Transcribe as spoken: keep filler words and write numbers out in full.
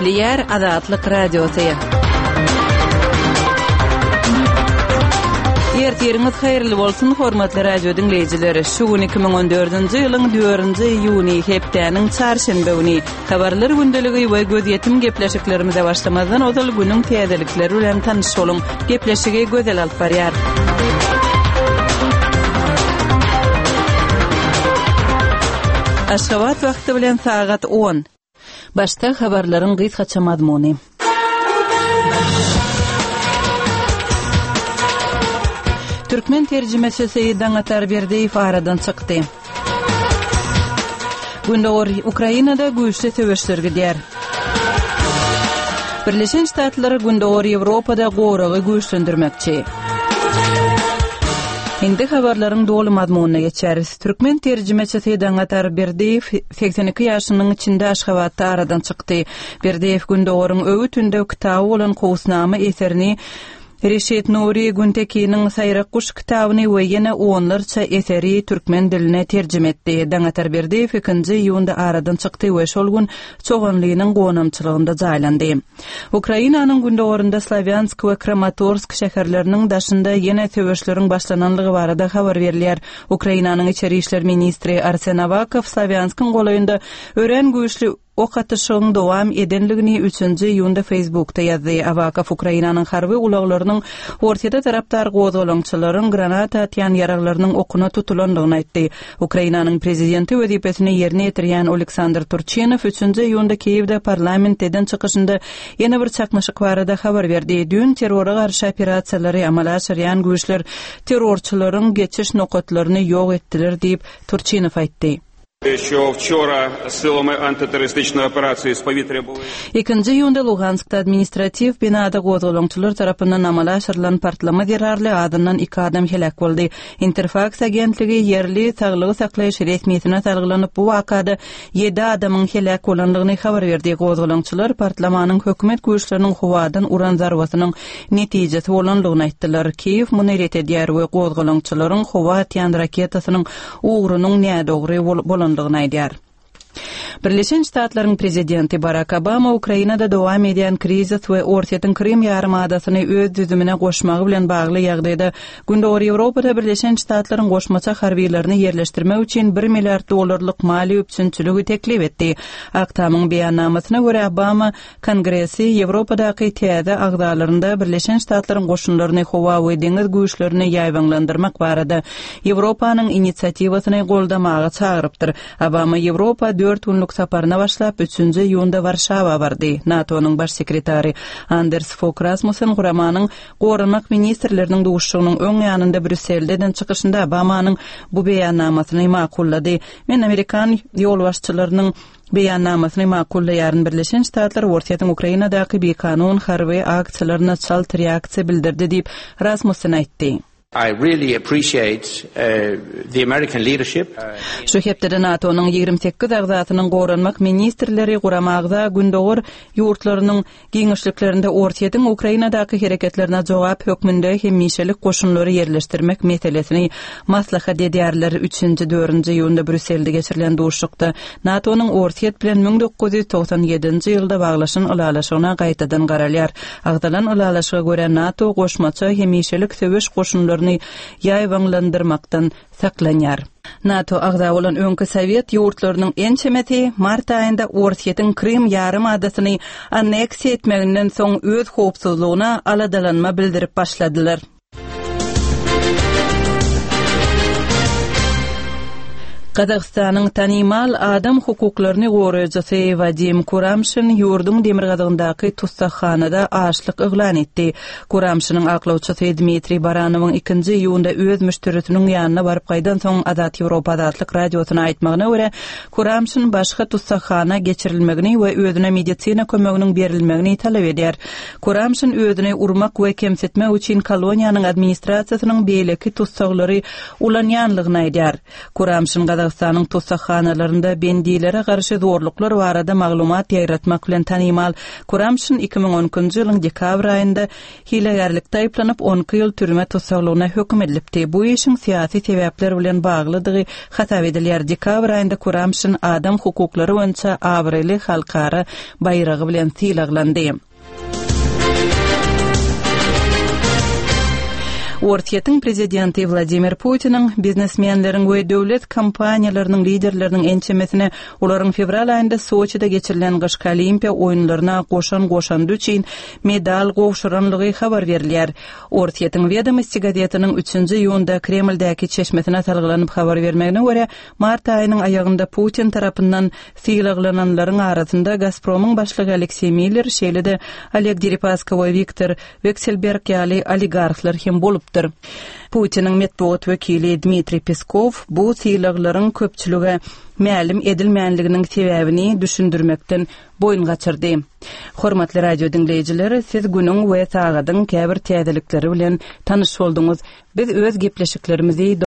Eşitliyer Azatlyk Radiosu. Ertiriniz hayırlı bolsun hormatly radio dinleyijileri. Şu gün iki bin on dördünji ýylyň dördünji iýuny hepdeniň çarşembe güni habarlar gündeligi we göz ýetim gepleşiklerimize başlamazdan ozal günüň täzelikleri bilen tanyş boluň. Gepleşigi gözel alyp barýar. Aşgabat wagty bilen sagat on. Başta habarlaryň gysgaça mazmuny. Türkmen terjimesi Seýdan Atar Berdiýew aradan çykdy. Gündor Ukrainada güýçli töweşler gidýär. Birleşen Ştatlar gündor Ýewropada goragy güýçlendirmekçi. Indi habarlaryň dolu mazmunyna geçeriz. Türkmen terjimesi Seýdan Atar Berdiýew seksen iki ýaşynyň içinde Aşgabatda aradan çykdy. Berdiýew gündoryň öwü tünde kitaby bolan Kowsnama eserini Reşit Nuri Günteki'nin Sayrak Kuş kitabını ve yine onlarca eseri Türkmen diline tercüme etti. Dangatar Berdiýew ikinji ýylda aradan çykdy we şol gün çoğunlygynyň gonamçylygynda jaýlandy. Ukrainanyň gündorunda Slavyansk we Kramatorsk şäherleriniň daşynda yine töweşleriň başlananlygy barada habar berilýär. Ukrainanyň içeri işler ministri Arsen Avakov Slavyanskiň golaýynda ören güýçli ok atyşynyň dowam edenligini üçünji ýylda Facebookda ýazdy. Avakov Ukrainanyň harby ulaglarynyň ortada tarapdar gozgolaňçylaryň granata atýan ýaraglarynyň okuny tutulandygyny aýtdy. Ukrainanyň prezidenti wezipesini ýerine ýetirýän Oleksandr Turchynov üçünji ýylda Kiýewde parlamentden çykyşynda ýene bir çakmaşyk barada habar berdi. Dün terrora garşy operasiýalary amala aşyrýan güýçler terrorçylaryň geçiş nokatlaryny ýok etdiler diýip Turchynov aýtdy. Що вчора силами антитерористичної операції з повітря були. İkinci ýylda Luganskda administrativ binada gozgolaňçylar tarapyndan amala aşyrylan partlama zerarly adamdan iki adam helak boldy. Interfax agentligi ýerli saglygy saklaýyş resmiýetine salgylanyp bu wakada ýedi adamyň helak bolanlygyny habar berdi. Gozgolaňçylar partlamanyň hökümet güýçleriniň howadan uran zarbasynyň netijesi bolanlygyny aýtdylar. Kiýew muneret edýär we gozgolaňçylaryň howa atýan raketasynyň ugrunyň näde dogry bolan Birleşen Ştatlaryň prezidenti Barack Obama Ukrainada dowam edýän krizis we Ortaýa Krim ýarymadasyny öz düzümine goşmagy bilen bagly ýagdaýda gündor Ýewropada Birleşen Ştatlaryň goşmaça harbiýlerini ýerleşdirmek üçin bir milliard dollarlyk mali öpsünçüligi teklip etdi. Aktamyň beýannamasyna görä Obama Kongresi Ýewropadaky täze agdalarynda Birleşen Ştatlaryň goşunlaryny howa we deňiz güýçlerini ýaýbanlandyrmak barada Ýewropanyň inisiatiwasyny goldamagy çagyrypdyr. Obama Ýewropa dört günlük saparyna başlap üçünji ýylda Warşawa bardy. NATO'nyň baş sekretary Anders Fogh Rasmussen guramanyň gorunmak ministrleriniň duşugynyň öň ýanynda Brüsselden çykyşynda Obamanyň bu beýannamasyny makullady. Men Amerikan ýolbaşçylarynyň beýannamasyny makullaýaryn Birleşen Ştatlar Ortaýa Ukrainadaky beýkanun harby aksiýalaryna çalt reaksiýa bildirdi diýip Rasmussen aýtdy. I really appreciate uh, the American leadership. Şu hepde NATO'nyň ýigrimmi sekiz agzatynyň goranmak ministrleri guramagda gündor ýurtlarynyň giňişliklerinde Ortaýa Ukrainadaky hereketlerine jogap hökmünde hemişelik goşunlary ýerleşdirmek meselesini maslahat edýärler. üçünji dördünji ýylda Brüsselde geçirilen duşukda NATO'nyň Ortaýa bilen bin dokuz ýüz toksan ýedinji ýylda baglaşan ulalaşygyna gaýtadan garalýar. Agdalan ulalaşyga görä NATO goşmaça hemişelik töweş goşunlary ýaýbanlandyrmakdan saklanýar. NATO agda bolan öňkü Sowet ýurtlarynyň en çemeti mart aýynda Ortaýa Krim ýarymadasyny anneksiýa etmeginden soň öz howpsuzlygyna aladalanma bildirip başladylar. Qazaqstanyň tanymal adam hukuklaryny goraýjysy Vadim Kuramshin ýurdun Demirgazyndaky tutsakhanada açlyk eglan etdi. Kuramshinyň aklawçysy Dmitri Baranowyň ikinji ýylda öz müşterisiniň ýanyna baryp gaýdan soň Azat Ýewropa adatlyk radiosyna aýtmagyna görä, Kuramshin başga tutsakhana geçirilmegini we özüne medisina kömeginiň berilmegini talap edýär. Kuramshin özüne urmak we kemsetmek üçin koloniýanyň administrasiýasynyň beýleki tutsaklary ulanýanlygyny aýdýar. Kuramshin Kazakstanyň tutsakhanalaryında bendilere garşy zorluklar barada maglumat ýaratmak bilen tanymal. Kuramşyn iki ming onunçy ýylyň dekabr aýynda hilegerlikde aýplanyp on iki ýyl türme tutsaklygyna hökm edilipdi. Bu işin siyasi sebäpler bilen baglydygy hatap edilýär. Dekabr aýynda Kuramşyn adam hukuklary boýunça awrely halkara bayragy bilen tiýlaglandy. Ortiýetiň prezidenti Vladimir Putiniň biznesmenleriň we döwlet kompaniýalarynyň liderleriniň ençemesine olaryň fevral aýynda Soçida geçirilen Gyşky Olimpiýa oýunlaryna goşan goşandy üçin medal gowşuranlygy habar berilýär. Ortiýetiň Vedomosti gazetiniň üçünçi ýyłynda Kremldäki çeşmesine talgylanyp habar bermegine görä, mart aýynyň aýagynda Putin tarapyndan fiýlaglananlaryň arasynda Gazpromyň başlygy Aleksey Miller, şeýle-de Oleg Deripaska we Viktor Vekselberg ýaly oligarklar hem bolup Putiniň metbuat wekili Dmitri Peskov bu tiýlaglaryň köpçüligi mälim edilmänliginiň sebäbini düşündirmekden boyun gaçyrdy. Hormatly radio dinleýijileri, siz günüň we sagadyň käbir täzelikleri bilen tanyş bolduňyz. Biz öz gepleşiklerimizi